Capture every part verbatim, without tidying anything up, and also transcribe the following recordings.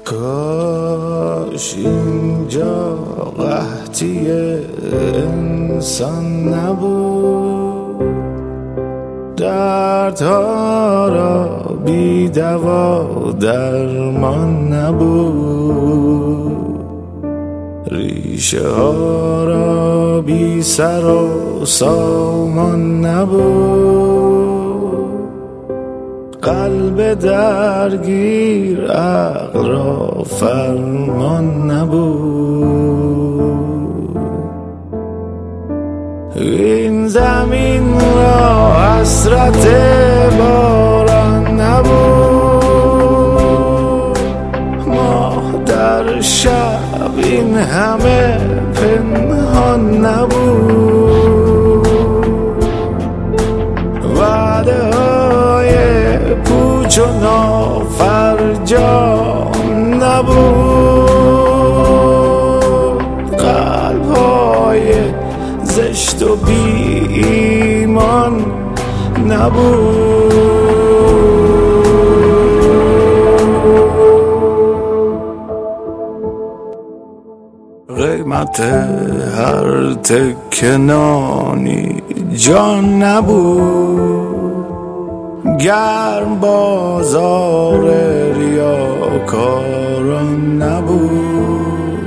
کاش اینجا قحطی انسان نبود، دردها را بی دوا درمان نبود، ریشه ها را بی سر و سامان نبود، قلب درگیر عقل را فرمان نبود. این زمین را حسرت باران نبود، ماه در شب این همه پنهان نبود، وعده های پوچ و نافرجام نبود، قلب های زشت و بی ایمان نبود. قیمت هر تکه نانی جان نبود، گرم بازار ریاکاران نبود،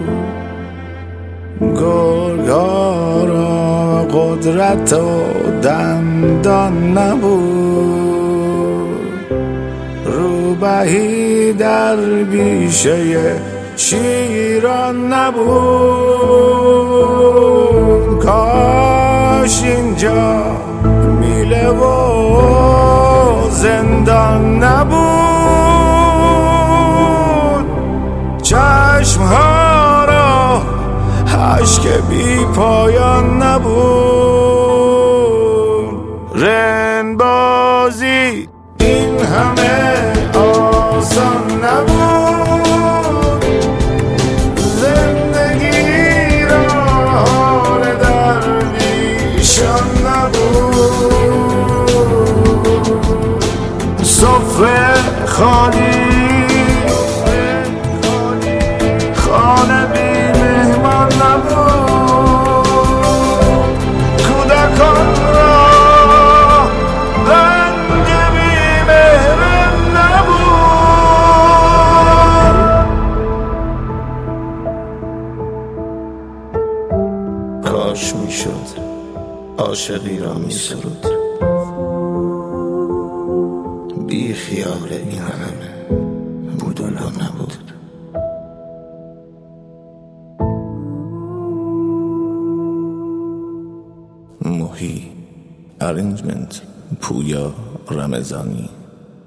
گرگا را قدرت و دندان نبود، روبهی در بیشه شیران نبود، کاش اینجا میله و زندان نبود، چشمها را اشک بی پایان نبود، رنبازی این همه آسان نبود، زندگی را حال درویشان نبود، صفحه خالی خانه بی مهمان نبود، کودکان را رنگ بی مهر نبود. کاش میشد عاشقی را می سرود، بی خیال این همه بود و نبود. محی، ارنجمنت پویا رمضانی.